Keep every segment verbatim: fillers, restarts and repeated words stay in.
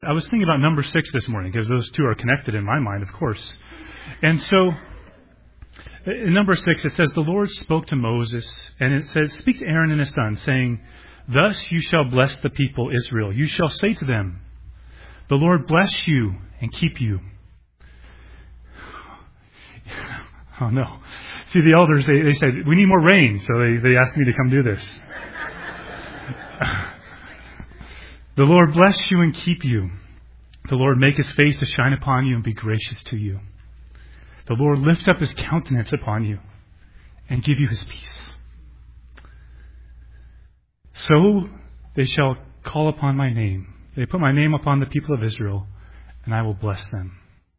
I was thinking about number six this morning because those two are connected in my mind, of course. And so, in number six, it says, the Lord spoke to Moses, and it says, speak to Aaron and his son, saying, thus you shall bless the people Israel. You shall say to them, the Lord bless you and keep you. Oh, no. See, the elders, they, they said, we need more rain, so they, they asked me to come do this. The Lord bless you and keep you. The Lord make his face to shine upon you and be gracious to you. The Lord lift up his countenance upon you and give you his peace. So they shall call upon my name. They put my name upon the people of Israel, and I will bless them.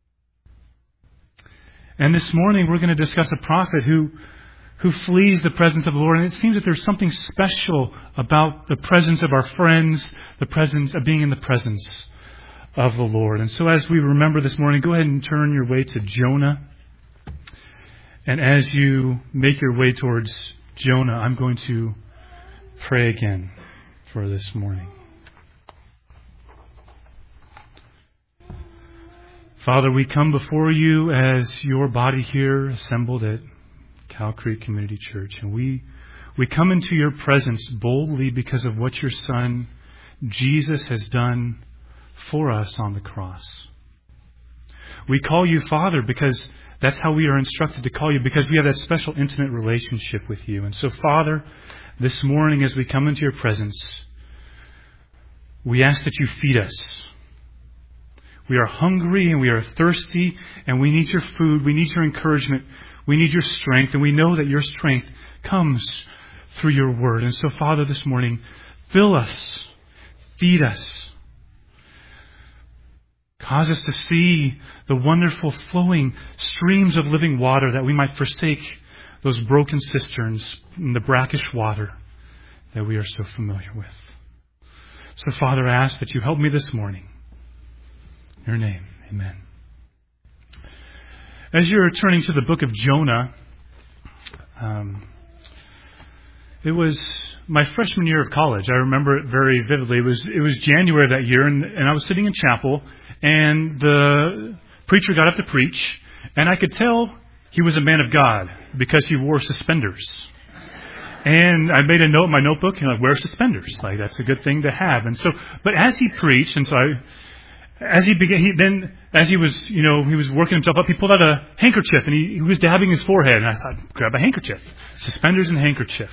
And this morning we're going to discuss a prophet who who flees the presence of the Lord. And it seems that there's something special about the presence of our friends, the presence of being in the presence of the Lord. And so as we remember this morning, go ahead and turn your way to Jonah. And as you make your way towards Jonah, I'm going to pray again for this morning. Father, we come before you as your body here assembled at Cow Creek Community Church. And we we come into your presence boldly because of what your Son, Jesus, has done for us on the cross. We call you Father because that's how we are instructed to call you, because we have that special intimate relationship with you. And so, Father, this morning as we come into your presence, we ask that you feed us. We are hungry and we are thirsty and we need your food. We need your encouragement. We need your strength. And we know that your strength comes through your word. And so, Father, this morning, fill us. Feed us. Cause us to see the wonderful flowing streams of living water, that we might forsake those broken cisterns and the brackish water that we are so familiar with. So, Father, I ask that you help me this morning. In your name, amen. As you're turning to the book of Jonah, um, it was my freshman year of college. I remember it very vividly. It was it was January of that year, and, and I was sitting in chapel, and the preacher got up to preach, and I could tell he was a man of God because he wore suspenders. And I made a note in my notebook, you know, like, wear suspenders. Like, that's a good thing to have. And so, but as he preached, and so I... As he began, he then, as he was, you know, he was working himself up, he pulled out a handkerchief and he, he was dabbing his forehead. And I thought, grab a handkerchief. Suspenders and handkerchief.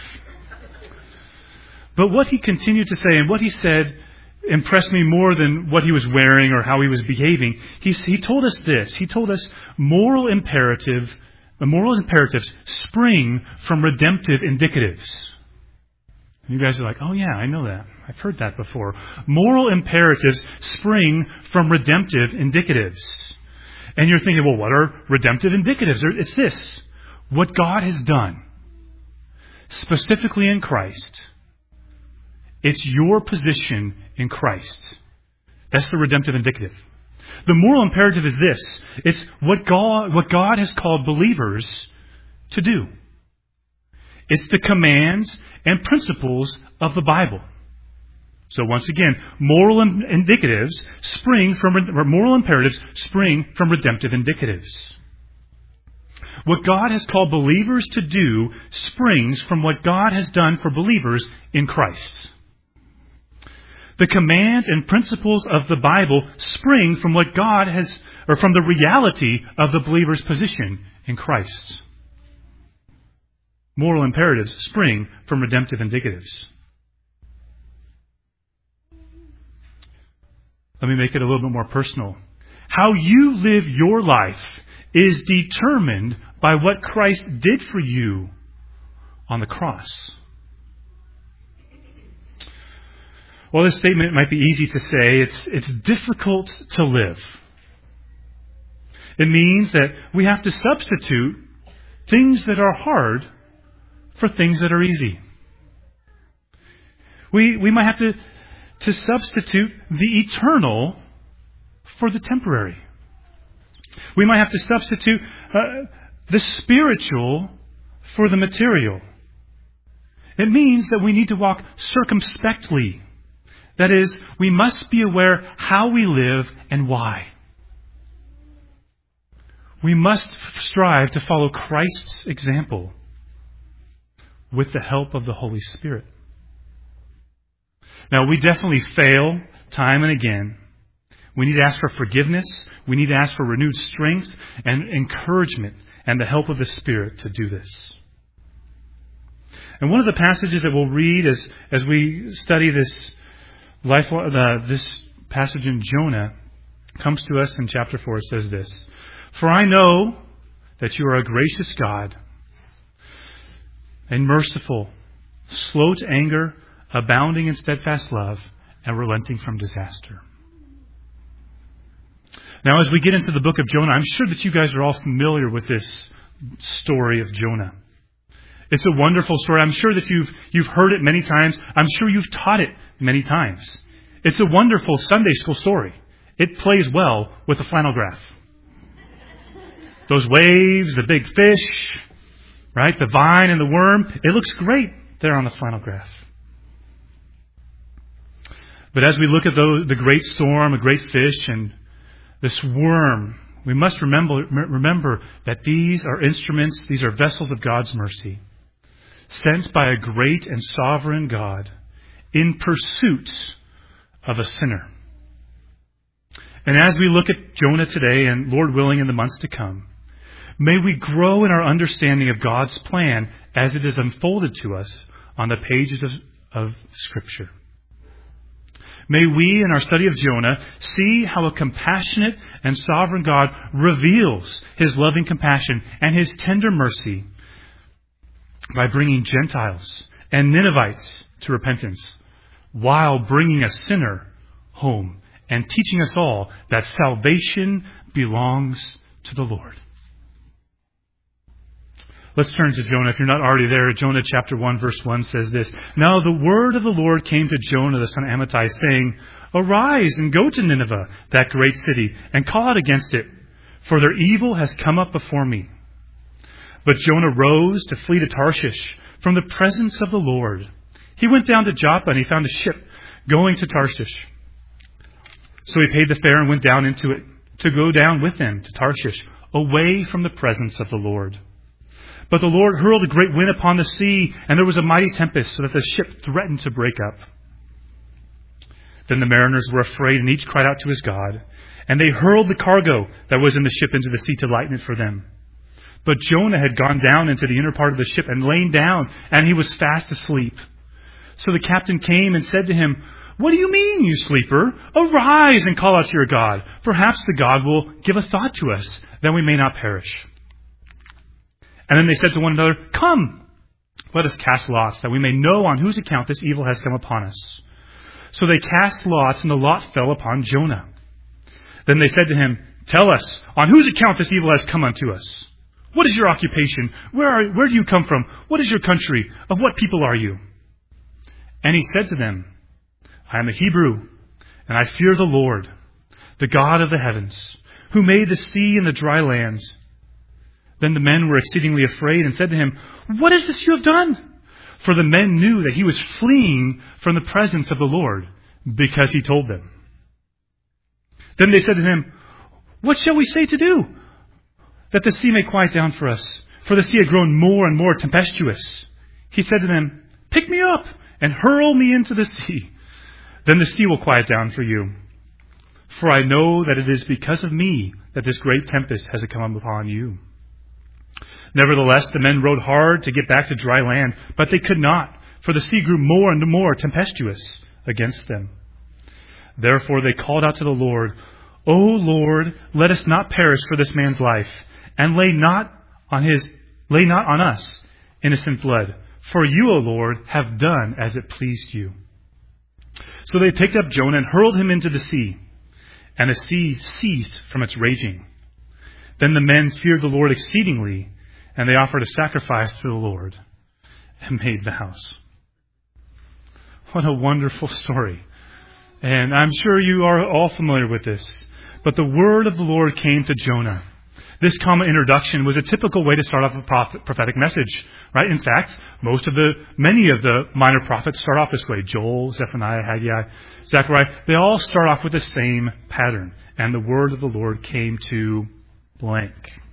But what he continued to say and what he said impressed me more than what he was wearing or how he was behaving. He, he told us this. He told us moral imperative, the moral imperatives spring from redemptive indicatives. And you guys are like, oh yeah, I know that. I've heard that before. Moral imperatives spring from redemptive indicatives. And you're thinking, well, what are redemptive indicatives? It's this. What God has done, specifically in Christ. It's your position in Christ. That's the redemptive indicative. The moral imperative is this. It's what God, what God has called believers to do. It's the commands and principles of the Bible. So once again, moral indicatives spring from, or moral imperatives spring from redemptive indicatives. What God has called believers to do springs from what God has done for believers in Christ. The commands and principles of the Bible spring from what God has, or from the reality of the believer's position in Christ. Moral imperatives spring from redemptive indicatives. Let me make it a little bit more personal. How you live your life is determined by what Christ did for you on the cross. Well, this statement might be easy to say. It's, it's difficult to live. It means that we have to substitute things that are hard for things that are easy. We, we might have to to substitute the eternal for the temporary. We might have to substitute uh, the spiritual for the material. It means that we need to walk circumspectly, That is, we must be aware how we live and why. We must strive to follow Christ's example with the help of the Holy Spirit. Now, we definitely fail time and again. We need to ask for forgiveness. We need to ask for renewed strength and encouragement and the help of the Spirit to do this. And one of the passages that we'll read as, as we study this life, uh, this passage in Jonah comes to us in chapter four. It says this: "For I know that you are a gracious God and merciful, slow to anger, abounding in steadfast love, and relenting from disaster." Now, as we get into the book of Jonah, I'm sure that you guys are all familiar with this story of Jonah. It's a wonderful story. I'm sure that you've you've heard it many times. I'm sure you've taught it many times. It's a wonderful Sunday school story. It plays well with the flannel graph. Those waves, the big fish, right? The vine and the worm. It looks great there on the flannel graph. But as we look at those, the great storm, a great fish, and this worm, we must remember, remember that these are instruments, these are vessels of God's mercy, sent by a great and sovereign God in pursuit of a sinner. And as we look at Jonah today, and Lord willing in the months to come, may we grow in our understanding of God's plan as it is unfolded to us on the pages of, of Scripture. May we, in our study of Jonah, see how a compassionate and sovereign God reveals His loving compassion and His tender mercy by bringing Gentiles and Ninevites to repentance, while bringing a sinner home and teaching us all that salvation belongs to the Lord. Let's turn to Jonah. If you're not already there, Jonah chapter one, verse one says this: "Now the word of the Lord came to Jonah the son of Amittai, saying, Arise and go to Nineveh, that great city, and call out against it, for their evil has come up before me. But Jonah rose to flee to Tarshish from the presence of the Lord. He went down to Joppa, and he found a ship going to Tarshish. So he paid the fare and went down into it to go down with them to Tarshish, away from the presence of the Lord. But the Lord hurled a great wind upon the sea, and there was a mighty tempest, so that the ship threatened to break up. Then the mariners were afraid, and each cried out to his God. And they hurled the cargo that was in the ship into the sea to lighten it for them. But Jonah had gone down into the inner part of the ship and lain down, and he was fast asleep. So the captain came and said to him, What do you mean, you sleeper? Arise and call out to your God. Perhaps the God will give a thought to us, that we may not perish. And then they said to one another, Come, let us cast lots, that we may know on whose account this evil has come upon us. So they cast lots, and the lot fell upon Jonah. Then they said to him, Tell us, on whose account this evil has come unto us? What is your occupation? Where are, where do you come from? What is your country? Of what people are you? And he said to them, I am a Hebrew, and I fear the Lord, the God of the heavens, who made the sea and the dry lands. Then the men were exceedingly afraid and said to him, What is this you have done? For the men knew that he was fleeing from the presence of the Lord, because he told them. Then they said to him, What shall we say to do, that the sea may quiet down for us? For the sea had grown more and more tempestuous. He said to them, Pick me up and hurl me into the sea. Then the sea will quiet down for you. For I know that it is because of me that this great tempest has come upon you. Nevertheless, the men rowed hard to get back to dry land, but they could not, for the sea grew more and more tempestuous against them. Therefore they called out to the Lord, O Lord, let us not perish for this man's life, and lay not on his, lay not on us innocent blood. For you, O Lord, have done as it pleased you. So they picked up Jonah and hurled him into the sea, and the sea ceased from its raging. Then the men feared the Lord exceedingly, and they offered a sacrifice to the Lord and made vows. What a wonderful story. And I'm sure you are all familiar with this. But the word of the Lord came to Jonah. This common introduction was a typical way to start off a prophet, prophetic message, right? In fact, most of the, many of the minor prophets start off this way. Joel, Zephaniah, Haggai, Zechariah, they all start off with the same pattern. And the word of the Lord came to blank.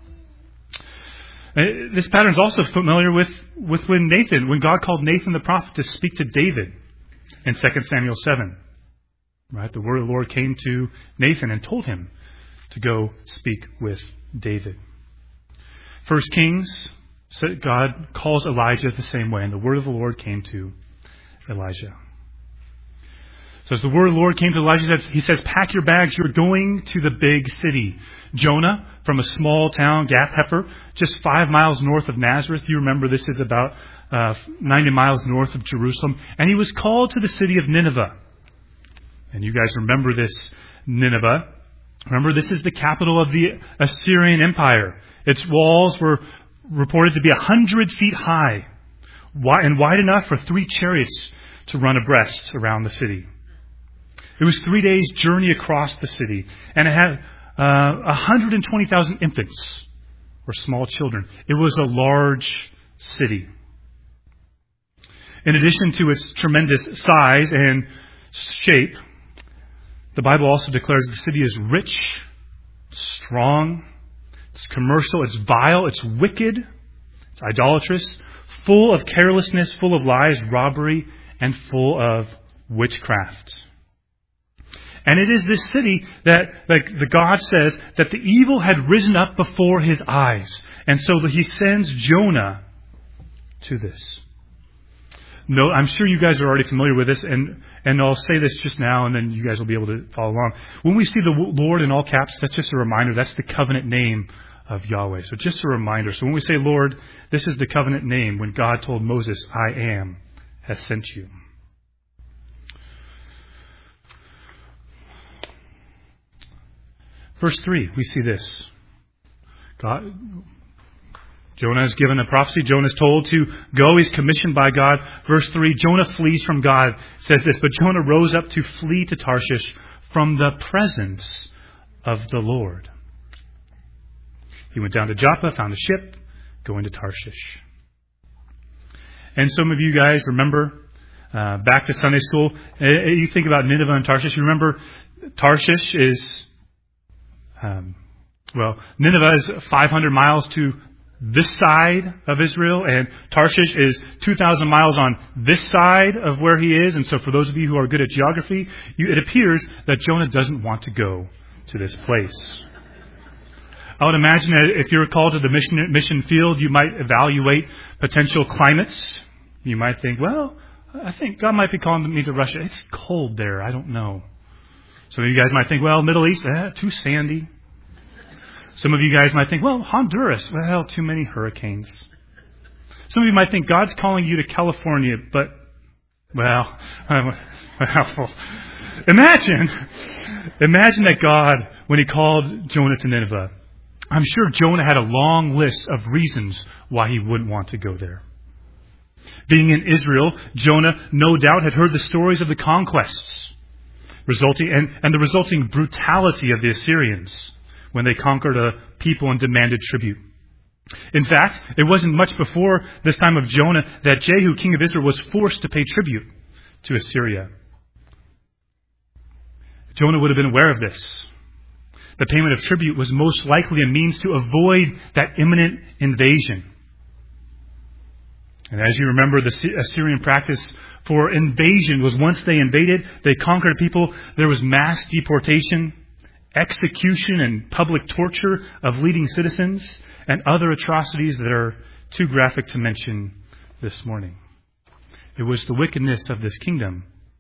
This pattern is also familiar with, with when Nathan, when God called Nathan the prophet to speak to David in Second Samuel seven. Right? The word of the Lord came to Nathan and told him to go speak with David. First Kings, God calls Elijah the same way, and the word of the Lord came to Elijah. So as the word of the Lord came to Elijah, he says, pack your bags, you're going to the big city. Jonah, from a small town, Gath-Hepher, just five miles north of Nazareth. You remember this is about uh, ninety miles north of Jerusalem. And he was called to the city of Nineveh. And you guys remember this Nineveh. Remember, this is the capital of the Assyrian Empire. Its walls were reported to be a hundred feet high and wide enough for three chariots to run abreast around the city. It was three days' journey across the city, and it had uh, one hundred twenty thousand infants, or small children. It was a large city. In addition to its tremendous size and shape, the Bible also declares the city is rich, strong, it's commercial, it's vile, it's wicked, it's idolatrous, full of carelessness, full of lies, robbery, and full of witchcraft. And it is this city that, like the God says, that the evil had risen up before his eyes. And so he sends Jonah to this. No, I'm sure you guys are already familiar with this, and, and I'll say this just now, and then you guys will be able to follow along. When we see the Lord in all caps, that's just a reminder. That's the covenant name of Yahweh. So just a reminder. So when we say Lord, this is the covenant name when God told Moses, I am, has sent you. Verse three, we see this. God, Jonah is given a prophecy. Jonah is told to go. He's commissioned by God. Verse three, Jonah flees from God. It says this, but Jonah rose up to flee to Tarshish from the presence of the Lord. He went down to Joppa, found a ship, going to Tarshish. And some of you guys remember, uh, back to Sunday school, you think about Nineveh and Tarshish. You remember Tarshish is... Um, well, Nineveh is five hundred miles to this side of Israel, and Tarshish is two thousand miles on this side of where he is. And so for those of you who are good at geography, you, it appears that Jonah doesn't want to go to this place. I would imagine that if you're called to the mission, mission field, you might evaluate potential climates. You might think, well, I think God might be calling me to Russia. It's cold there. I don't know. Some of you guys might think, well, Middle East, eh, too sandy. Some of you guys might think, well, Honduras, well, too many hurricanes. Some of you might think God's calling you to California, but, well, well imagine, imagine that God, when he called Jonah to Nineveh, I'm sure Jonah had a long list of reasons why he wouldn't want to go there. Being in Israel, Jonah no doubt had heard the stories of the conquests. Resulting and, and the resulting brutality of the Assyrians when they conquered a people and demanded tribute. In fact, it wasn't much before this time of Jonah that Jehu, king of Israel, was forced to pay tribute to Assyria. Jonah would have been aware of this. The payment of tribute was most likely a means to avoid that imminent invasion. And as you remember, the Assyrian practice for invasion was once they invaded, they conquered people, there was mass deportation, execution and public torture of leading citizens, and other atrocities that are too graphic to mention this morning. It was the wickedness of this kingdom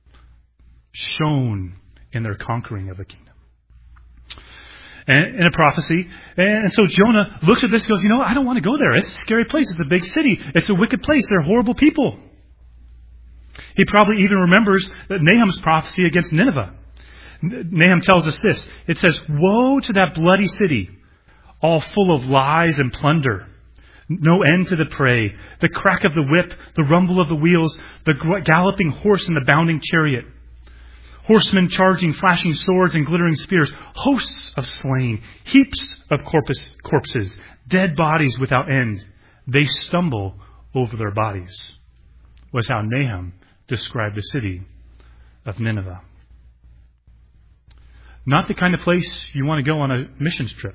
shown in their conquering of a kingdom. And in a prophecy. And so Jonah looks at this and goes, you know, I don't want to go there. It's a scary place. It's a big city. It's a wicked place. They're horrible people. He probably even remembers Nahum's prophecy against Nineveh. Nahum tells us this. It says, woe to that bloody city, all full of lies and plunder. No end to the prey, the crack of the whip, the rumble of the wheels, the galloping horse and the bounding chariot. horsemen charging, flashing swords and glittering spears, hosts of slain, heaps of corpus, corpses, dead bodies without end. They stumble over their bodies, was how Nahum described the city of Nineveh. Not the kind of place you want to go on a missions trip.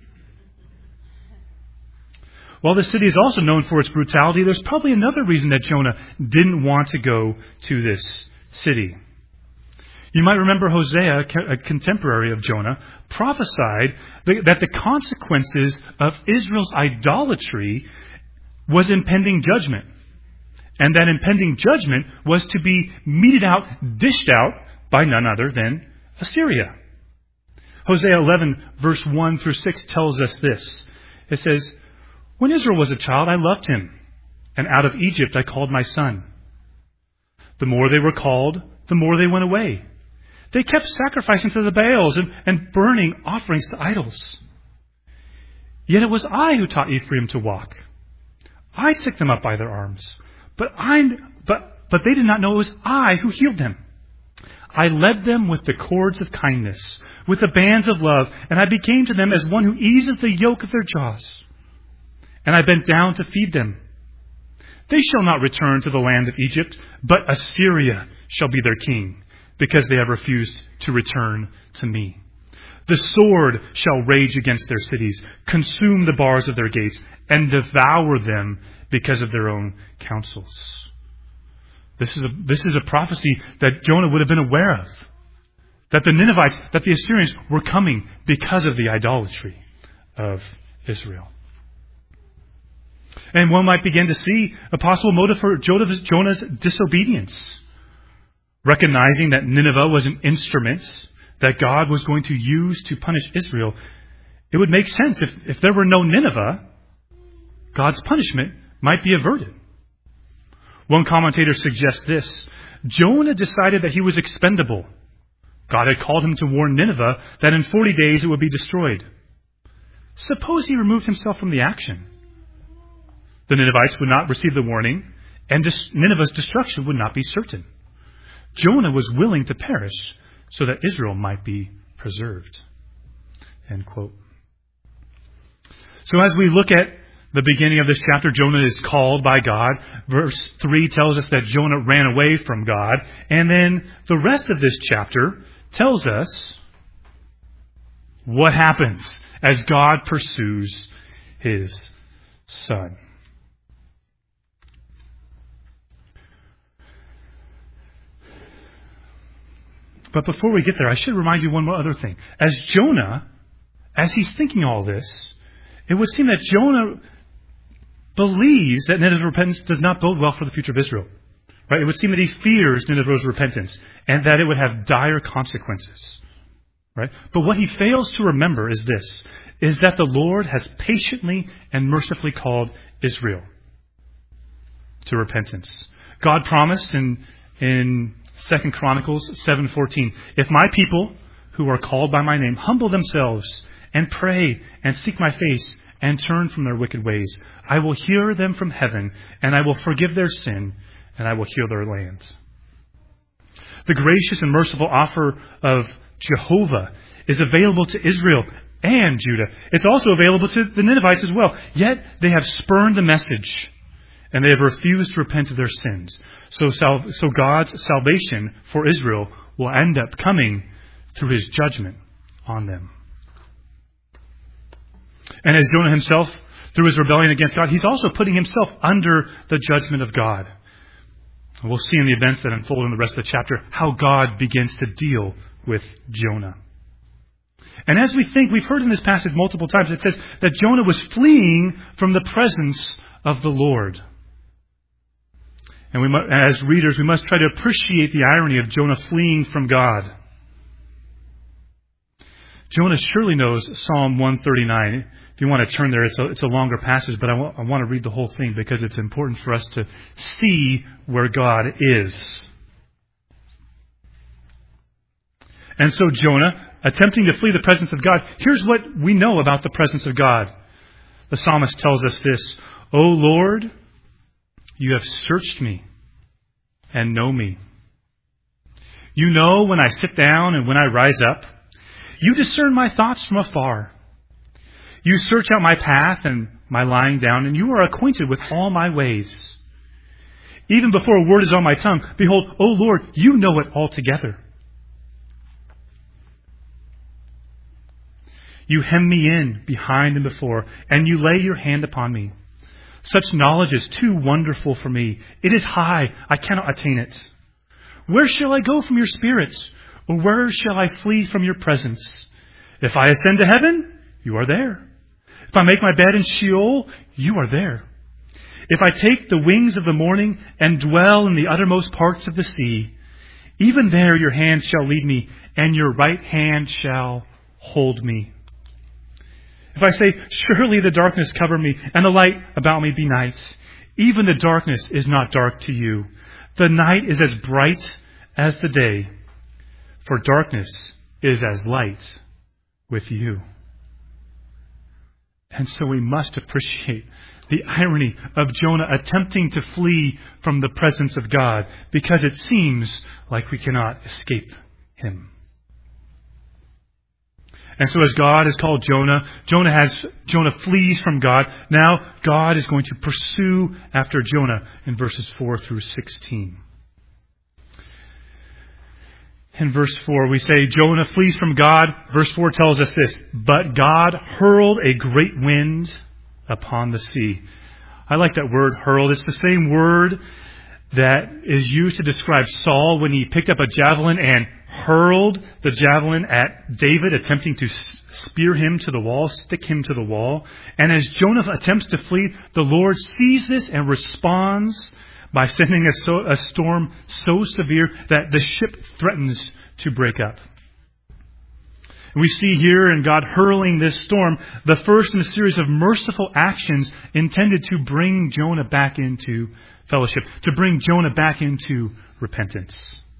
While the city is also known for its brutality, there's probably another reason that Jonah didn't want to go to this city. You might remember Hosea, a contemporary of Jonah, prophesied that the consequences of Israel's idolatry was impending judgment. And that impending judgment was to be meted out, dished out by none other than Assyria. Hosea eleven, verse one through six tells us this. It says, "When Israel was a child, I loved him, and out of Egypt I called my son. The more they were called, the more they went away. They kept sacrificing to the Baals and, and burning offerings to idols. Yet it was I who taught Ephraim to walk. I took them up by their arms, but I, but, but they did not know it was I who healed them. I led them with the cords of kindness, with the bands of love, and I became to them as one who eases the yoke of their jaws. And I bent down to feed them. They shall not return to the land of Egypt, but Assyria shall be their king, because they have refused to return to me. The sword shall rage against their cities, consume the bars of their gates, and devour them because of their own counsels." This is a, this is a prophecy that Jonah would have been aware of. That the Ninevites, that the Assyrians were coming because of the idolatry of Israel. And one might begin to see a possible motive for Jonah's disobedience. Recognizing that Nineveh was an instrument that God was going to use to punish Israel, it would make sense if, if there were no Nineveh, God's punishment might be averted. One commentator suggests this. Jonah decided that he was expendable. God had called him to warn Nineveh that in forty days it would be destroyed. Suppose he removed himself from the action. The Ninevites would not receive the warning, and Nineveh's destruction would not be certain. Jonah was willing to perish so that Israel might be preserved. End quote. So as we look at the beginning of this chapter, Jonah is called by God. Verse three tells us that Jonah ran away from God. And then the rest of this chapter tells us what happens as God pursues his son. But before we get there, I should remind you one more other thing. As Jonah, as he's thinking all this, it would seem that Jonah believes that Nineveh's repentance does not bode well for the future of Israel. Right? It would seem that he fears Nineveh's repentance and that it would have dire consequences. Right? But what he fails to remember is this, is that the Lord has patiently and mercifully called Israel to repentance. God promised in, in Second Chronicles seven fourteen, "If my people who are called by my name humble themselves and pray and seek my face and turn from their wicked ways, I will hear them from heaven and I will forgive their sin and I will heal their land." The gracious and merciful offer of Jehovah is available to Israel and Judah. It's also available to the Ninevites as well. Yet they have spurned the message and they have refused to repent of their sins. So, so God's salvation for Israel will end up coming through his judgment on them. And as Jonah himself, through his rebellion against God, he's also putting himself under the judgment of God. We'll see in the events that unfold in the rest of the chapter how God begins to deal with Jonah. And as we think, we've heard in this passage multiple times, it says that Jonah was fleeing from the presence of the Lord. And we must, as readers, we must try to appreciate the irony of Jonah fleeing from God. Jonah surely knows Psalm one thirty-nine. If you want to turn there, it's a, it's a longer passage, but I, w- I want to read the whole thing because it's important for us to see where God is. And so Jonah, attempting to flee the presence of God, here's what we know about the presence of God. The psalmist tells us this, "O Lord, you have searched me and know me. You know when I sit down and when I rise up. You discern my thoughts from afar. You search out my path and my lying down, and you are acquainted with all my ways. Even before a word is on my tongue, behold, O Lord, you know it altogether. You hem me in behind and before, and you lay your hand upon me. Such knowledge is too wonderful for me. It is high, I cannot attain it. Where shall I go from your spirits? Or where shall I flee from your presence? If I ascend to heaven, you are there. If I make my bed in Sheol, you are there. If I take the wings of the morning and dwell in the uttermost parts of the sea, even there your hand shall lead me, and your right hand shall hold me. If I say, surely the darkness cover me, and the light about me be night, even the darkness is not dark to you. The night is as bright as the day, for darkness is as light with you. And so we must appreciate the irony of Jonah attempting to flee from the presence of God, because it seems like we cannot escape him. And so as God has called Jonah, Jonah has Jonah flees from God. Now God is going to pursue after Jonah in verses four through sixteen. In verse four, we say, Jonah flees from God. Verse four tells us this, but God hurled a great wind upon the sea. I like that word, hurled. It's the same word that is used to describe Saul when he picked up a javelin and hurled the javelin at David, attempting to spear him to the wall, stick him to the wall. And as Jonah attempts to flee, the Lord sees this and responds by sending a, so, a storm so severe that the ship threatens to break up. We see here in God hurling this storm, the first in a series of merciful actions intended to bring Jonah back into fellowship, to bring Jonah back into repentance.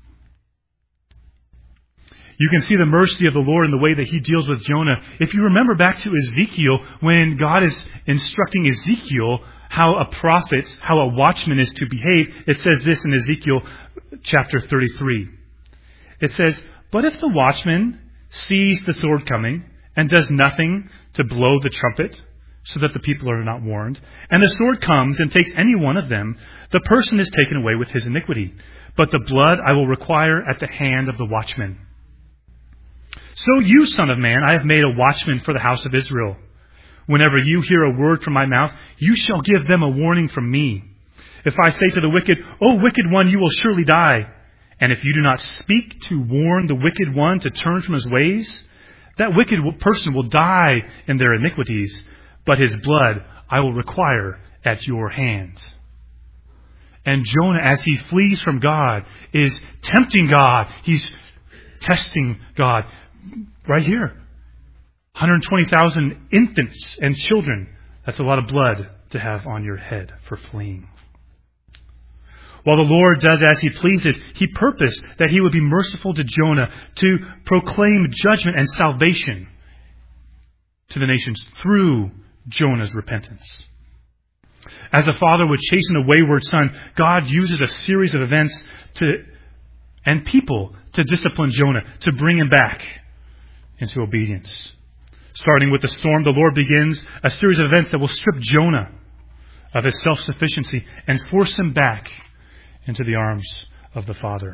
You can see the mercy of the Lord in the way that he deals with Jonah. If you remember back to Ezekiel, when God is instructing Ezekiel how a prophet, how a watchman is to behave, it says this in Ezekiel chapter thirty-three. It says, but if the watchman sees the sword coming and does nothing to blow the trumpet so that the people are not warned, and the sword comes and takes any one of them, the person is taken away with his iniquity. But the blood I will require at the hand of the watchman. So you, son of man, I have made a watchman for the house of Israel. Whenever you hear a word from my mouth, you shall give them a warning from me. If I say to the wicked, O wicked one, you will surely die. And if you do not speak to warn the wicked one to turn from his ways, that wicked person will die in their iniquities, but his blood I will require at your hand. And Jonah, as he flees from God, is tempting God. He's testing God. Right here. one hundred twenty thousand infants and children. That's a lot of blood to have on your head for fleeing. While the Lord does as he pleases, he purposed that he would be merciful to Jonah to proclaim judgment and salvation to the nations through Jonah's repentance. As a father would chasten a wayward son, God uses a series of events to and people to discipline Jonah, to bring him back into obedience. Starting with the storm, the Lord begins a series of events that will strip Jonah of his self-sufficiency and force him back into the arms of the Father.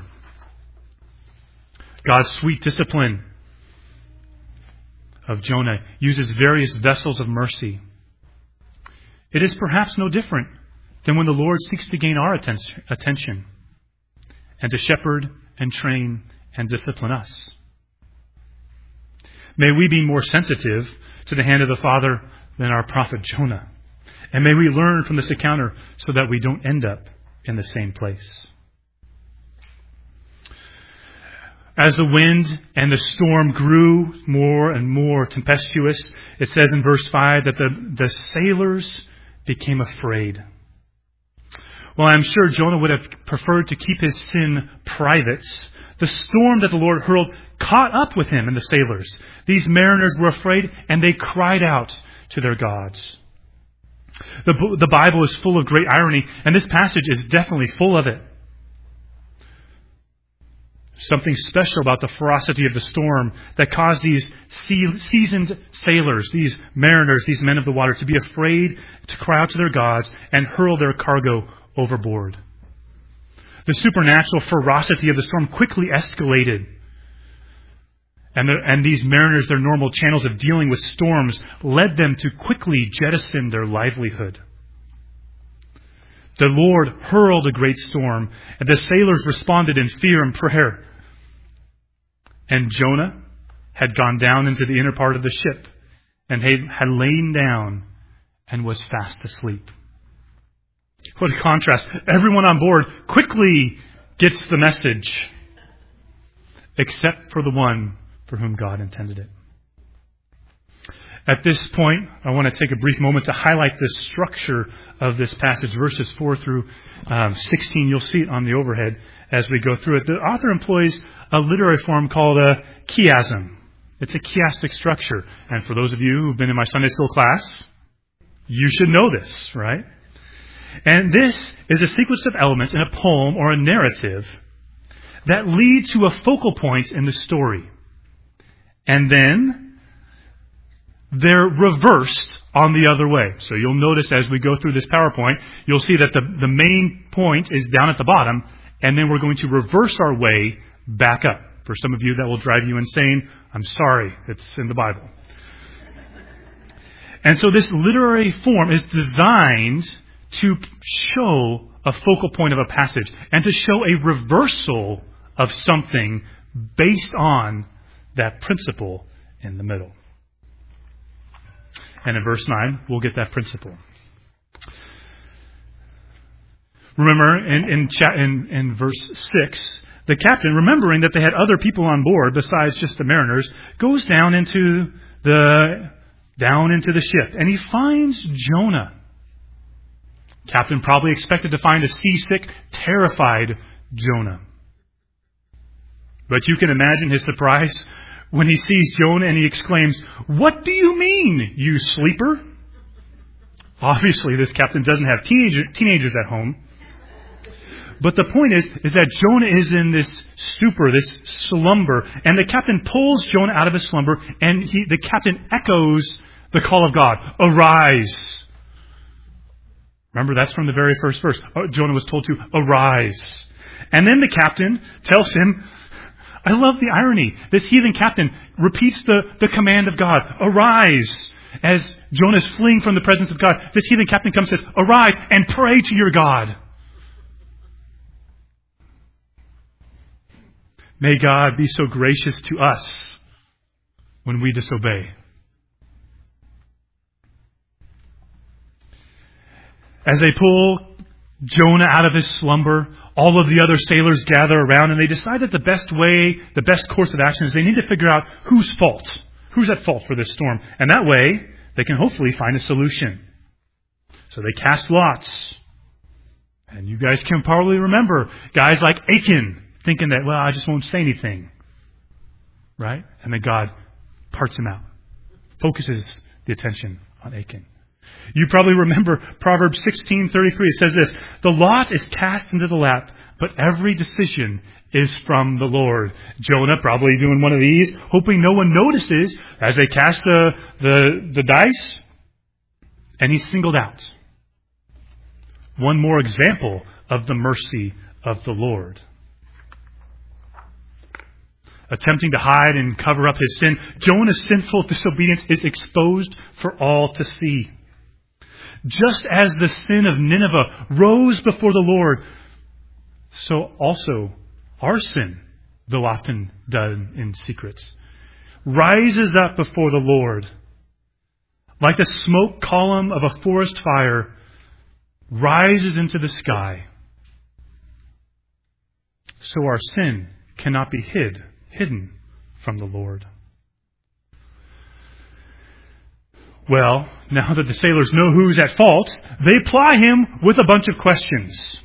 God's sweet discipline of Jonah uses various vessels of mercy. It is perhaps no different than when the Lord seeks to gain our attention and to shepherd and train and discipline us. May we be more sensitive to the hand of the Father than our prophet Jonah. And may we learn from this encounter so that we don't end up in the same place. As the wind and the storm grew more and more tempestuous, it says in verse five that the, the sailors became afraid. Well, I'm sure Jonah would have preferred to keep his sin private. The storm that the Lord hurled caught up with him and the sailors. These mariners were afraid, and they cried out to their gods. The, the Bible is full of great irony, and this passage is definitely full of it. Something special about the ferocity of the storm that caused these seasoned sailors, these mariners, these men of the water, to be afraid to cry out to their gods and hurl their cargo overboard. The supernatural ferocity of the storm quickly escalated. And, the, and these mariners, their normal channels of dealing with storms, led them to quickly jettison their livelihood. The Lord hurled a great storm, and the sailors responded in fear and prayer. And Jonah had gone down into the inner part of the ship and had lain down and was fast asleep. What a contrast. Everyone on board quickly gets the message, except for the one for whom God intended it. At this point, I want to take a brief moment to highlight the structure of this passage, verses four through um, sixteen. You'll see it on the overhead as we go through it. The author employs a literary form called a chiasm. It's a chiastic structure. And for those of you who've been in my Sunday school class, you should know this, right? And this is a sequence of elements in a poem or a narrative that lead to a focal point in the story. And then they're reversed on the other way. So you'll notice as we go through this PowerPoint, you'll see that the, the main point is down at the bottom, and then we're going to reverse our way back up. For some of you, that will drive you insane. I'm sorry, it's in the Bible. And so this literary form is designed to show a focal point of a passage and to show a reversal of something based on that principle in the middle. And in verse nine, we'll get that principle. Remember, in, in, in, in verse six, the captain, remembering that they had other people on board besides just the mariners, goes down into the down into the ship, and he finds Jonah. Captain probably expected to find a seasick, terrified Jonah. But you can imagine his surprise when he sees Jonah and he exclaims, "What do you mean, you sleeper?" Obviously, this captain doesn't have teenager, teenagers at home. But the point is, is that Jonah is in this stupor, this slumber, and the captain pulls Jonah out of his slumber, and he, the captain echoes the call of God, "Arise." Remember, that's from the very first verse. Jonah was told to arise. And then the captain tells him, I love the irony. This heathen captain repeats the, the command of God, "Arise." As Jonah is fleeing from the presence of God, this heathen captain comes and says, "Arise and pray to your God." May God be so gracious to us when we disobey. As they pull Jonah out of his slumber, all of the other sailors gather around and they decide that the best way, the best course of action is they need to figure out whose fault. Who's at fault for this storm? And that way, they can hopefully find a solution. So they cast lots. And you guys can probably remember guys like Achan thinking that, well, I just won't say anything. Right? And then God parts him out. Focuses the attention on Achan. You probably remember Proverbs sixteen thirty-three. It says this, "The lot is cast into the lap, but every decision is from the Lord." Jonah probably doing one of these, hoping no one notices as they cast the, the, the dice, and he's singled out. One more example of the mercy of the Lord. Attempting to hide and cover up his sin, Jonah's sinful disobedience is exposed for all to see. Just as the sin of Nineveh rose before the Lord, so also our sin, though often done in secret, rises up before the Lord. Like the smoke column of a forest fire, rises into the sky. So our sin cannot be hid, hidden from the Lord. Well, now that the sailors know who's at fault, they ply him with a bunch of questions.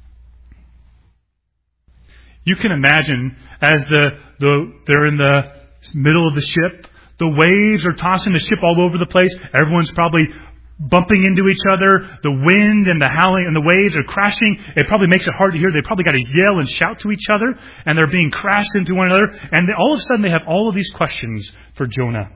You can imagine as the, the they're in the middle of the ship, the waves are tossing the ship all over the place. Everyone's probably bumping into each other. The wind and the howling and the waves are crashing. It probably makes it hard to hear. They probably got to yell and shout to each other, and they're being crashed into one another. And then all of a sudden they have all of these questions for Jonah.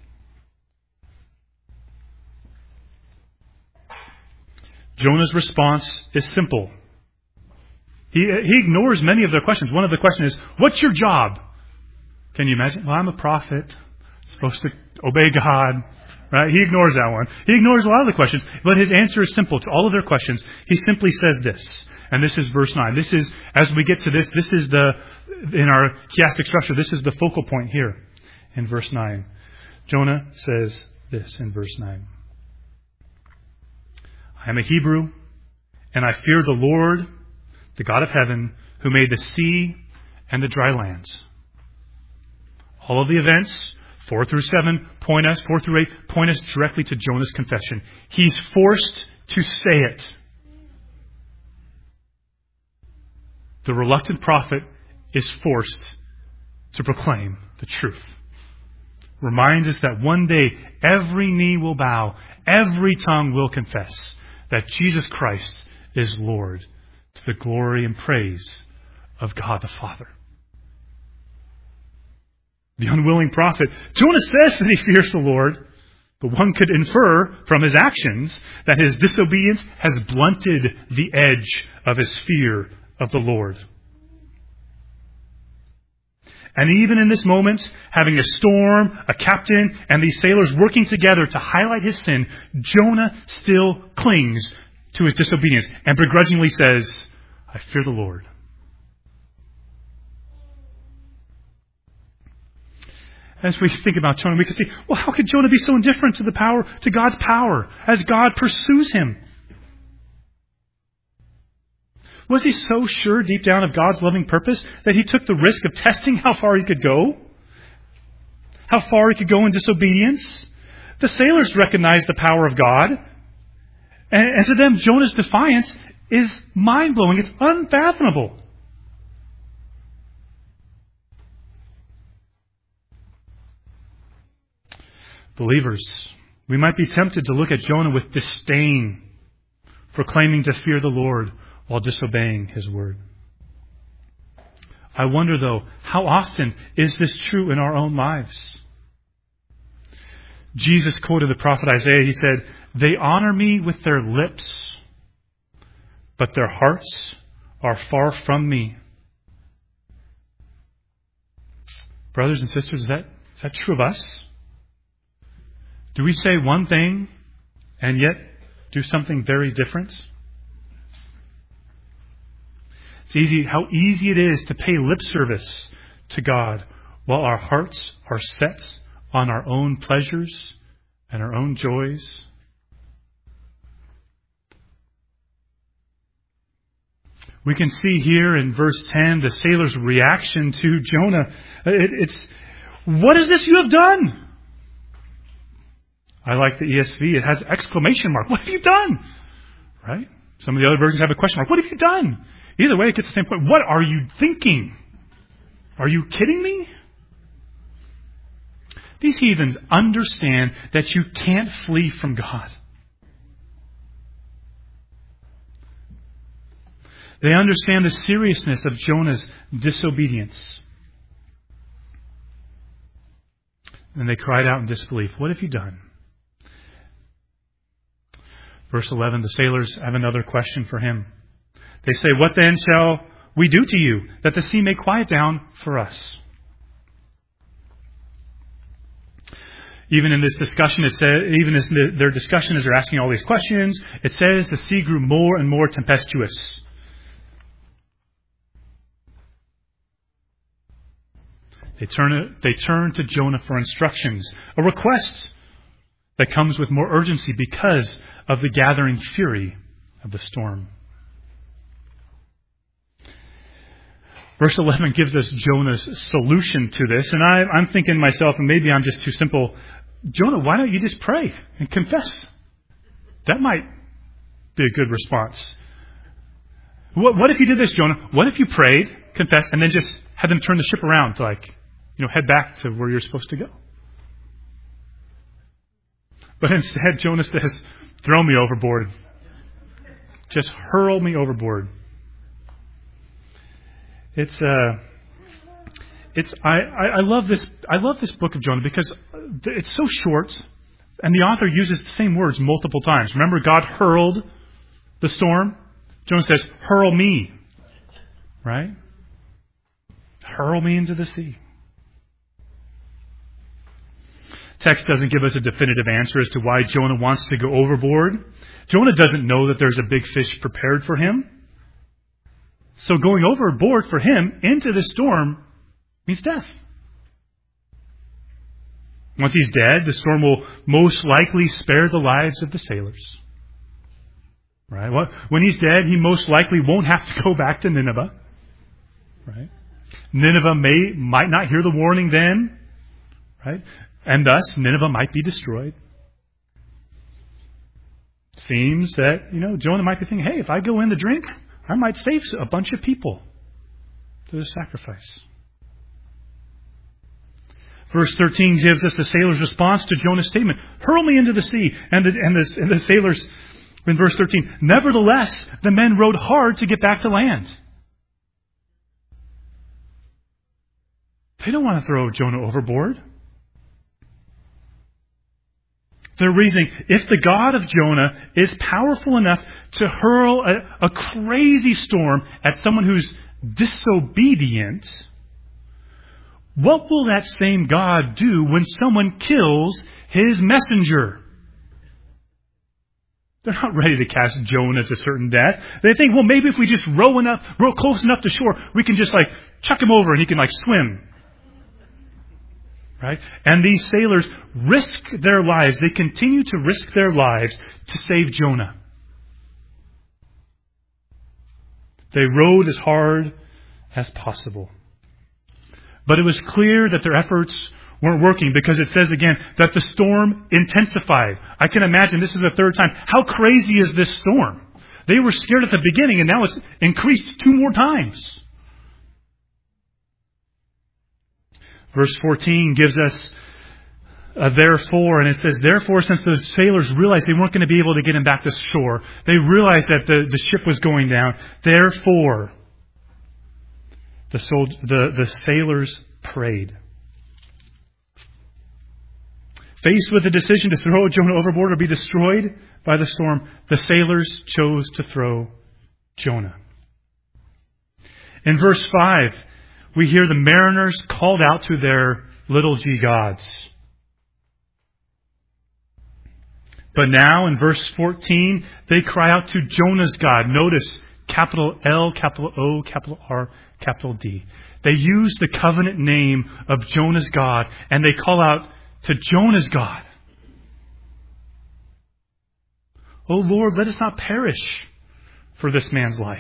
Jonah's response is simple. He, he ignores many of their questions. One of the questions is, what's your job? Can you imagine? Well, I'm a prophet, supposed to obey God. Right? He ignores that one. He ignores a lot of the questions, but his answer is simple to all of their questions. He simply says this, and this is verse nine. This is, as we get to this, this is the, in our chiastic structure, this is the focal point here in verse nine. Jonah says this in verse nine. I am a Hebrew, and I fear the Lord, the God of heaven, who made the sea and the dry lands. All of the events, four through seven, point us, four through eight, point us directly to Jonah's confession. He's forced to say it. The reluctant prophet is forced to proclaim the truth. Reminds us that one day every knee will bow, every tongue will confess that Jesus Christ is Lord, to the glory and praise of God the Father. The unwilling prophet, Jonah says that he fears the Lord, but one could infer from his actions that his disobedience has blunted the edge of his fear of the Lord. And even in this moment, having a storm, a captain, and these sailors working together to highlight his sin, Jonah still clings to his disobedience and begrudgingly says, I fear the Lord. As we think about Jonah, we can see, well, how could Jonah be so indifferent to the power, to God's power, as God pursues him? Was he so sure deep down of God's loving purpose that he took the risk of testing how far he could go? How far he could go in disobedience? The sailors recognized the power of God. And, and to them, Jonah's defiance is mind-blowing. It's unfathomable. Believers, we might be tempted to look at Jonah with disdain for claiming to fear the Lord while disobeying his word. I wonder, though, how often is this true in our own lives? Jesus quoted the prophet Isaiah. He said, they honor me with their lips, but their hearts are far from me. Brothers and sisters, is that, is that true of us? Do we say one thing and yet do something very different? It's easy, how easy it is to pay lip service to God while our hearts are set on our own pleasures and our own joys. We can see here in verse ten the sailor's reaction to Jonah. It, it's, what is this you have done? I like the E S V. It has exclamation mark. What have you done? Right? Some of the other versions have a question mark. What have you done? Either way, it gets the same point. What are you thinking? Are you kidding me? These heathens understand that you can't flee from God. They understand the seriousness of Jonah's disobedience. And they cried out in disbelief, what have you done? Verse eleven, the sailors have another question for him. They say, what then shall we do to you, that the sea may quiet down for us? Even in this discussion, it says, even as their discussion as they're asking all these questions, it says the sea grew more and more tempestuous. They turn, they turn to Jonah for instructions, a request that comes with more urgency because of the gathering fury of the storm. Verse eleven gives us Jonah's solution to this. And I, I'm thinking to myself, and maybe I'm just too simple, Jonah, why don't you just pray and confess? That might be a good response. What, what if you did this, Jonah? What if you prayed, confessed, and then just had them turn the ship around to like, you know, head back to where you're supposed to go? But instead, Jonah says, Throw me overboard. Just hurl me overboard. It's uh, it's I, I, I love this I love this book of Jonah because it's so short, and the author uses the same words multiple times. Remember, God hurled the storm. Jonah says, "Hurl me," right? Hurl me into the sea. Text doesn't give us a definitive answer as to why Jonah wants to go overboard. Jonah doesn't know that there's a big fish prepared for him. So going overboard for him into the storm means death. Once he's dead, the storm will most likely spare the lives of the sailors. Right? Well, when he's dead, he most likely won't have to go back to Nineveh. Right? Nineveh may might not hear the warning then. Right? And thus, Nineveh might be destroyed. Seems that, you know, Jonah might be thinking, hey, if I go in the drink, I might save a bunch of people to the sacrifice. Verse thirteen gives us the sailors' response to Jonah's statement, hurl me into the sea. And the, and the, and the sailors, in verse thirteen, nevertheless, the men rowed hard to get back to land. They don't want to throw Jonah overboard. They're reasoning, if the God of Jonah is powerful enough to hurl a, a crazy storm at someone who's disobedient, what will that same God do when someone kills his messenger? They're not ready to cast Jonah to certain death. They think, well, maybe if we just row enough, row close enough to shore, we can just like chuck him over and he can like swim. Right? And these sailors risk their lives. They continue to risk their lives to save Jonah. They rowed as hard as possible. But it was clear that their efforts weren't working because it says again that the storm intensified. I can imagine this is the third time. How crazy is this storm? They were scared at the beginning and now it's increased two more times. Verse fourteen gives us a therefore, and it says, therefore, since the sailors realized they weren't going to be able to get him back to shore, they realized that the, the ship was going down. Therefore, the, sold, the, the sailors prayed. Faced with the decision to throw Jonah overboard or be destroyed by the storm, the sailors chose to throw Jonah. In verse five, we hear the mariners called out to their little g gods. But now in verse fourteen, they cry out to Jonah's God. Notice capital L, capital O, capital R, capital D. They use the covenant name of Jonah's God and they call out to Jonah's God. Oh Lord, let us not perish for this man's life.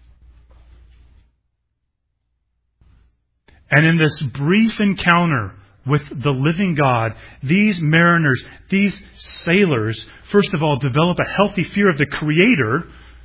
And in this brief encounter with the living God, these mariners, these sailors, first of all, develop a healthy fear of the Creator.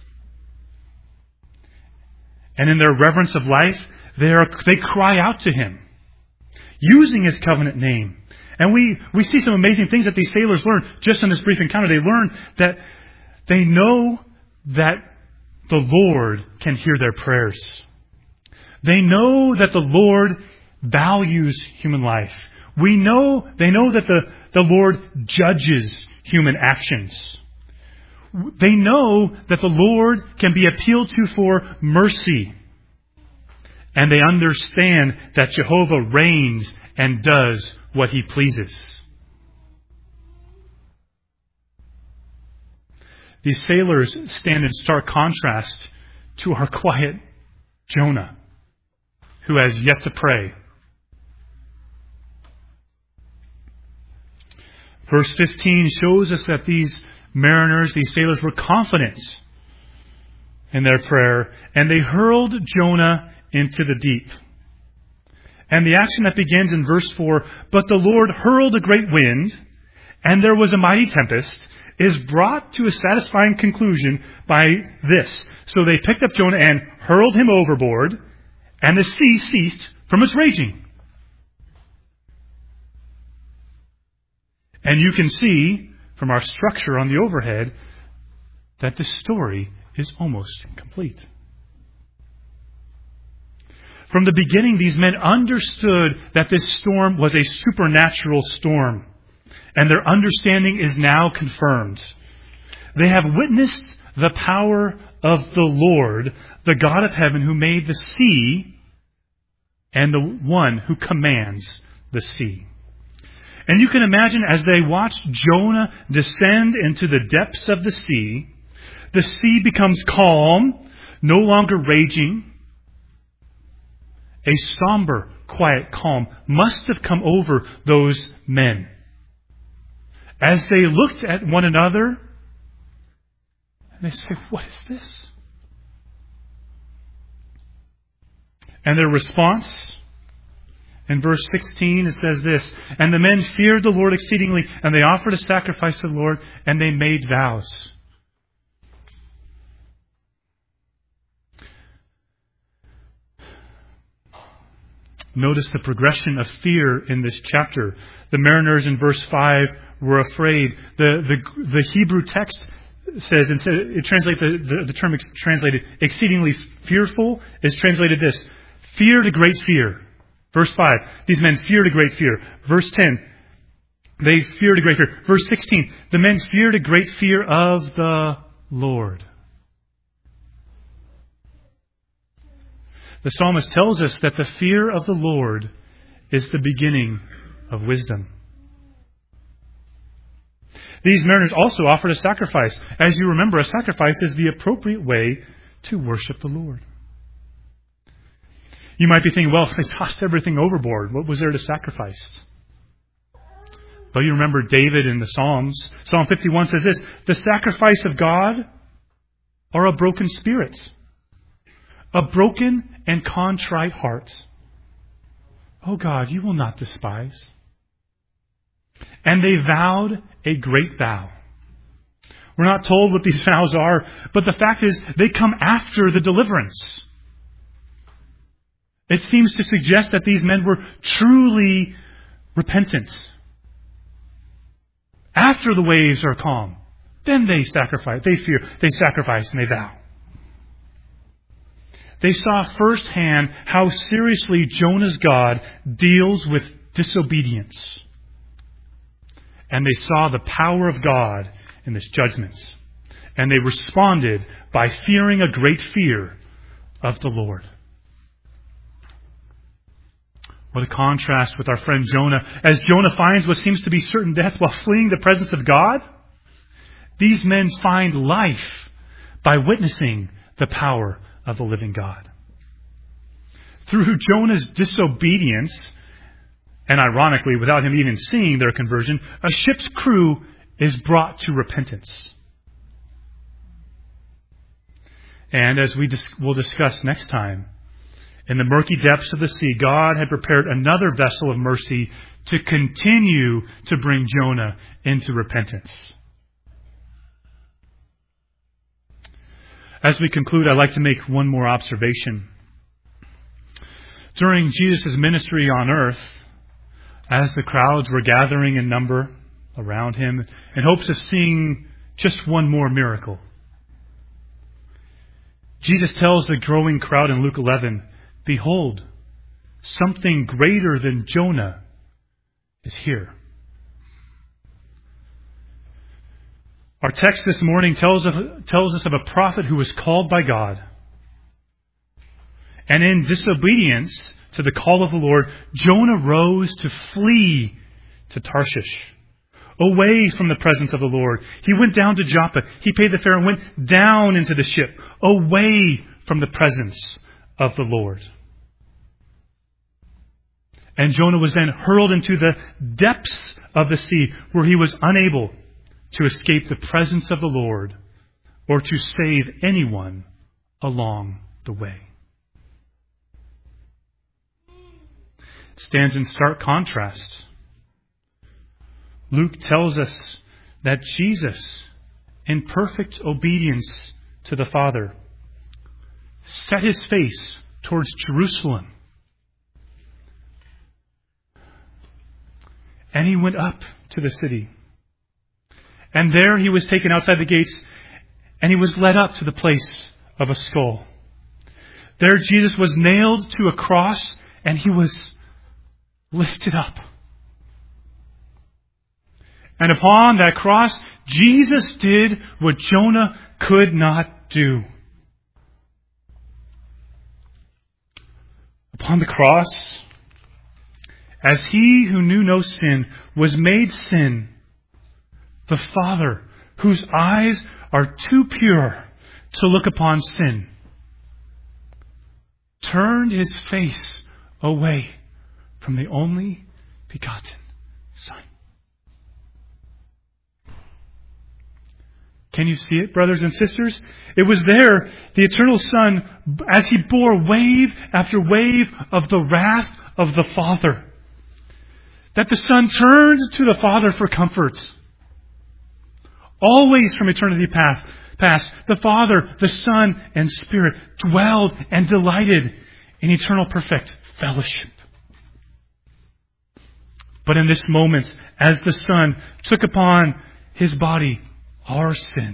And in their reverence of life, they, are, they cry out to Him, using His covenant name. And we, we see some amazing things that these sailors learn just in this brief encounter. They learn that they know that the Lord can hear their prayers. They know that the Lord values human life. We know, they know that the, the Lord judges human actions. They know that the Lord can be appealed to for mercy. And they understand that Jehovah reigns and does what He pleases. These sailors stand in stark contrast to our quiet Jonah, who has yet to pray. Verse fifteen shows us that these mariners, these sailors, were confident in their prayer, and they hurled Jonah into the deep. And the action that begins in verse four, but the Lord hurled a great wind, and there was a mighty tempest, is brought to a satisfying conclusion by this. So they picked up Jonah and hurled him overboard, and the sea ceased from its raging. And you can see from our structure on the overhead that this story is almost complete. From the beginning, these men understood that this storm was a supernatural storm, and their understanding is now confirmed. They have witnessed the power of the Lord, the God of heaven, who made the sea, and the one who commands the sea. And you can imagine as they watched Jonah descend into the depths of the sea, the sea becomes calm, no longer raging. A somber, quiet calm must have come over those men. As they looked at one another, and they say, "What is this?" And their response, in verse sixteen, it says this, "And the men feared the Lord exceedingly, and they offered a sacrifice to the Lord, and they made vows." Notice the progression of fear in this chapter. The mariners in verse five were afraid. The, the, the Hebrew text says, instead, it translates the, the, the term ex, translated exceedingly fearful is translated this: feared a great fear. Verse five, these men feared a great fear. Verse ten, they feared a great fear. Verse sixteen, the men feared a great fear of the Lord. The psalmist tells us that the fear of the Lord is the beginning of wisdom. These mariners also offered a sacrifice. As you remember, a sacrifice is the appropriate way to worship the Lord. You might be thinking, well, they tossed everything overboard. What was there to sacrifice? But you remember David in the Psalms. Psalm fifty-one says this: "The sacrifice of God are a broken spirit, a broken and contrite heart. Oh God, you will not despise." And they vowed a great vow. We're not told what these vows are, but the fact is they come after the deliverance. It seems to suggest that these men were truly repentant. After the waves are calm, then they sacrifice, they fear, they sacrifice and they vow. They saw firsthand how seriously Jonah's God deals with disobedience. And they saw the power of God in this judgment. And they responded by fearing a great fear of the Lord. What a contrast with our friend Jonah. As Jonah finds what seems to be certain death while fleeing the presence of God, these men find life by witnessing the power of the living God. Through Jonah's disobedience, and ironically, without him even seeing their conversion, a ship's crew is brought to repentance. And as we dis- will discuss next time, in the murky depths of the sea, God had prepared another vessel of mercy to continue to bring Jonah into repentance. As we conclude, I'd like to make one more observation. During Jesus' ministry on earth, as the crowds were gathering in number around him in hopes of seeing just one more miracle, Jesus tells the growing crowd in Luke eleven, "Behold, something greater than Jonah is here." Our text this morning tells, of, tells us of a prophet who was called by God. And in disobedience to the call of the Lord, Jonah rose to flee to Tarshish, away from the presence of the Lord. He went down to Joppa. He paid the fare and went down into the ship, away from the presence of the Lord. And Jonah was then hurled into the depths of the sea, where he was unable to escape the presence of the Lord or to save anyone along the way. It stands in stark contrast. Luke tells us that Jesus, in perfect obedience to the Father, set his face towards Jerusalem. And he went up to the city. And there he was taken outside the gates, and he was led up to the place of a skull. There Jesus was nailed to a cross, and he was lifted up. And upon that cross, Jesus did what Jonah could not do. Upon the cross, as he who knew no sin was made sin, the Father, whose eyes are too pure to look upon sin, turned his face away from the only begotten Son. Can you see it, brothers and sisters? It was there, the eternal Son, as he bore wave after wave of the wrath of the Father, that the Son turned to the Father for comfort. Always from eternity past, the Father, the Son, and Spirit dwelled and delighted in eternal perfect fellowship. But in this moment, as the Son took upon his body our sin,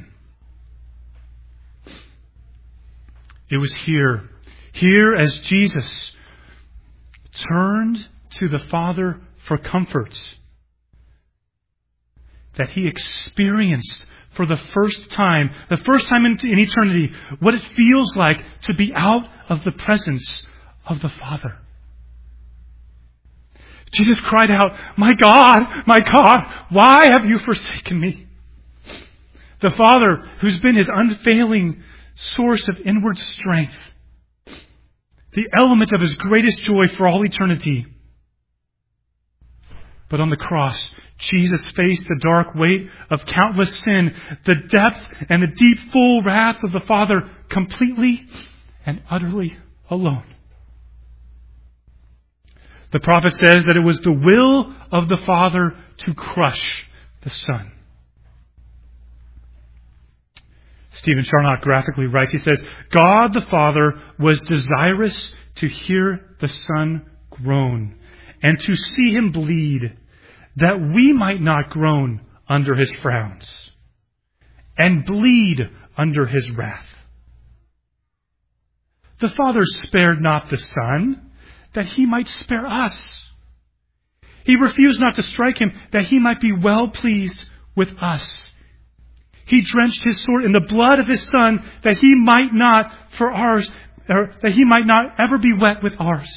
it was here, here as Jesus turned to the Father for comfort, that he experienced for the first time, the first time in, in eternity, what it feels like to be out of the presence of the Father. Jesus cried out, "My God, my God, why have you forsaken me?" The Father, who's been his unfailing source of inward strength, the element of his greatest joy for all eternity. But on the cross, Jesus faced the dark weight of countless sin, the depth and the deep, full wrath of the Father, completely and utterly alone. The prophet says that it was the will of the Father to crush the Son. Stephen Charnock graphically writes, he says, God the Father was desirous to hear the Son groan and to see him bleed, that we might not groan under his frowns and bleed under his wrath. The Father spared not the Son, that he might spare us. He refused not to strike him, that he might be well pleased with us. He drenched his sword in the blood of his Son, that he might not for ours, or that he might not ever be wet with ours,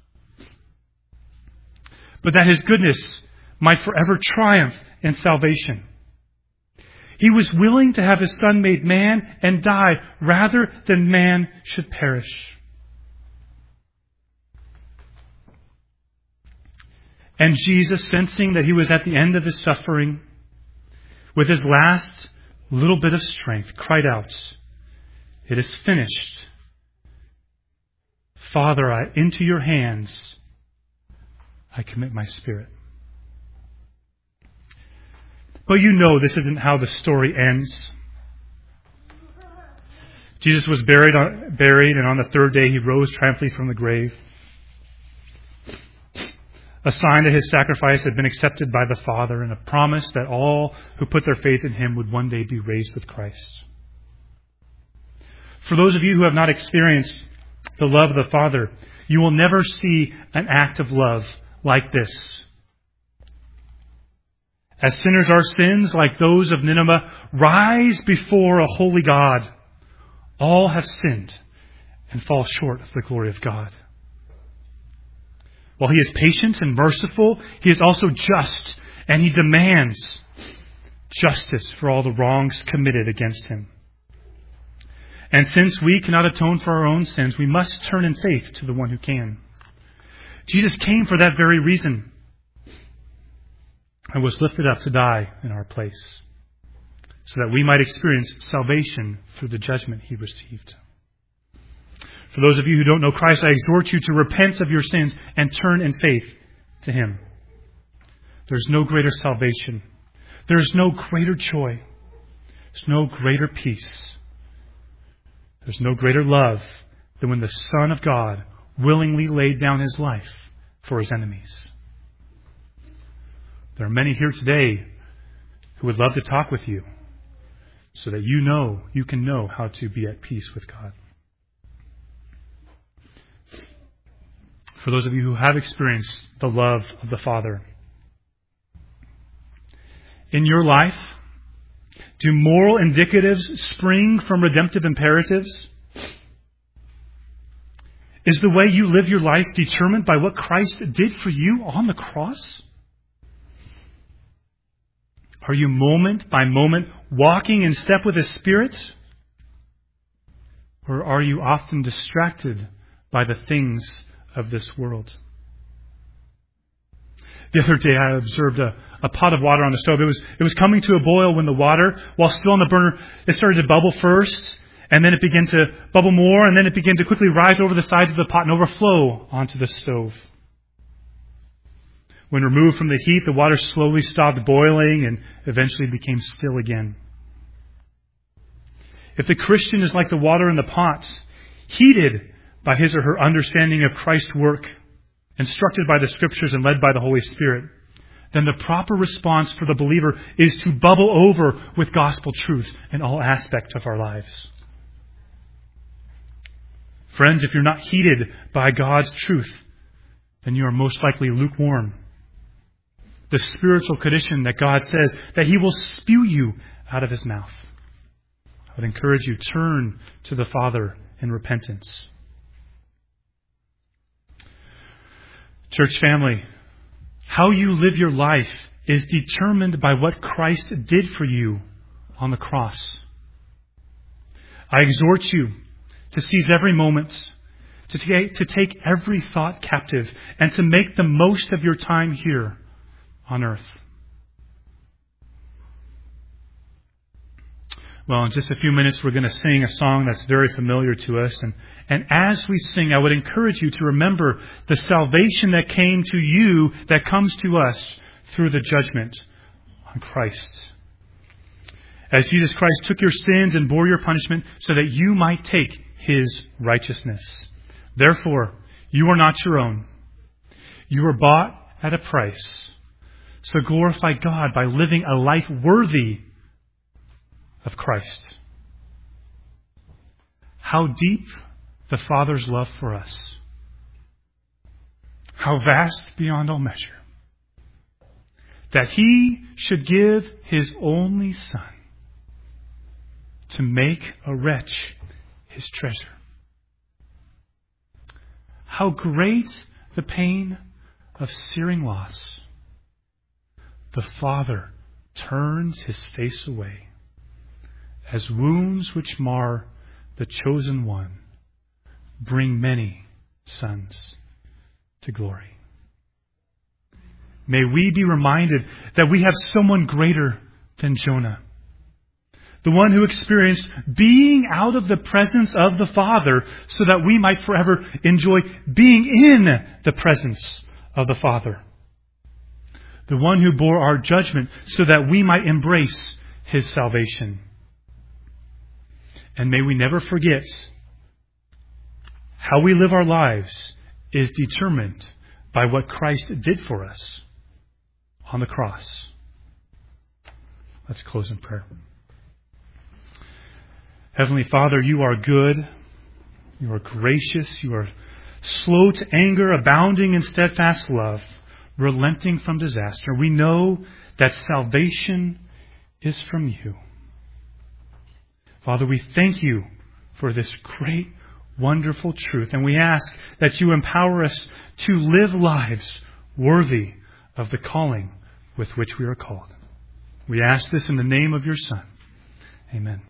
but that his goodness might forever triumph in salvation. He was willing to have his Son made man and die rather than man should perish. And Jesus, sensing that he was at the end of his suffering, with his last little bit of strength, cried out, "It is finished. Father, I, into your hands I commit my spirit." But you know this isn't how the story ends. Jesus was buried, on, buried, and on the third day he rose triumphantly from the grave. A sign that his sacrifice had been accepted by the Father, and a promise that all who put their faith in him would one day be raised with Christ. For those of you who have not experienced the love of the Father, you will never see an act of love like this. As sinners, our sins, like those of Nineveh, rise before a holy God. All have sinned and fall short of the glory of God. While he is patient and merciful, he is also just, and he demands justice for all the wrongs committed against him. And since we cannot atone for our own sins, we must turn in faith to the one who can. Jesus came for that very reason and was lifted up to die in our place, so that we might experience salvation through the judgment he received. For those of you who don't know Christ, I exhort you to repent of your sins and turn in faith to him. There's no greater salvation. There's no greater joy. There's no greater peace. There's no greater love than when the Son of God willingly laid down his life for his enemies. There are many here today who who would love to talk with you so that you know, you can know how to be at peace with God. For those of you who have experienced the love of the Father, in your life, do moral indicatives spring from redemptive imperatives? Is the way you live your life determined by what Christ did for you on the cross? Are you moment by moment walking in step with His Spirit? Or are you often distracted by the things of this world? The other day I observed a, a pot of water on the stove. It was, it was coming to a boil when the water, while still on the burner, it started to bubble first, and then it began to bubble more, and then it began to quickly rise over the sides of the pot and overflow onto the stove. When removed from the heat, the water slowly stopped boiling and eventually became still again. If the Christian is like the water in the pot, heated by his or her understanding of Christ's work, instructed by the Scriptures and led by the Holy Spirit, then the proper response for the believer is to bubble over with gospel truth in all aspects of our lives. Friends, if you're not heated by God's truth, then you are most likely lukewarm. The spiritual condition that God says that He will spew you out of His mouth. I would encourage you, turn to the Father in repentance. Church family, how you live your life is determined by what Christ did for you on the cross. I exhort you to seize every moment, to take, to take every thought captive, and to make the most of your time here on earth. Well, in just a few minutes, we're going to sing a song that's very familiar to us. And, and as we sing, I would encourage you to remember the salvation that came to you, that comes to us through the judgment on Christ. As Jesus Christ took your sins and bore your punishment so that you might take His righteousness. Therefore, you are not your own. You are bought at a price. So glorify God by living a life worthy of Christ. How deep the Father's love for us. How vast beyond all measure. That He should give His only Son to make a wretch His treasure. How great the pain of searing loss. The Father turns His face away, as wounds which mar the chosen one bring many sons to glory. May we be reminded that we have someone greater than Jonah, the one who experienced being out of the presence of the Father so that we might forever enjoy being in the presence of the Father. The one who bore our judgment so that we might embrace His salvation. And may we never forget, how we live our lives is determined by what Christ did for us on the cross. Let's close in prayer. Heavenly Father, You are good. You are gracious. You are slow to anger, abounding in steadfast love, relenting from disaster. We know that salvation is from You. Father, we thank You for this great, wonderful truth. And we ask that You empower us to live lives worthy of the calling with which we are called. We ask this in the name of Your Son. Amen.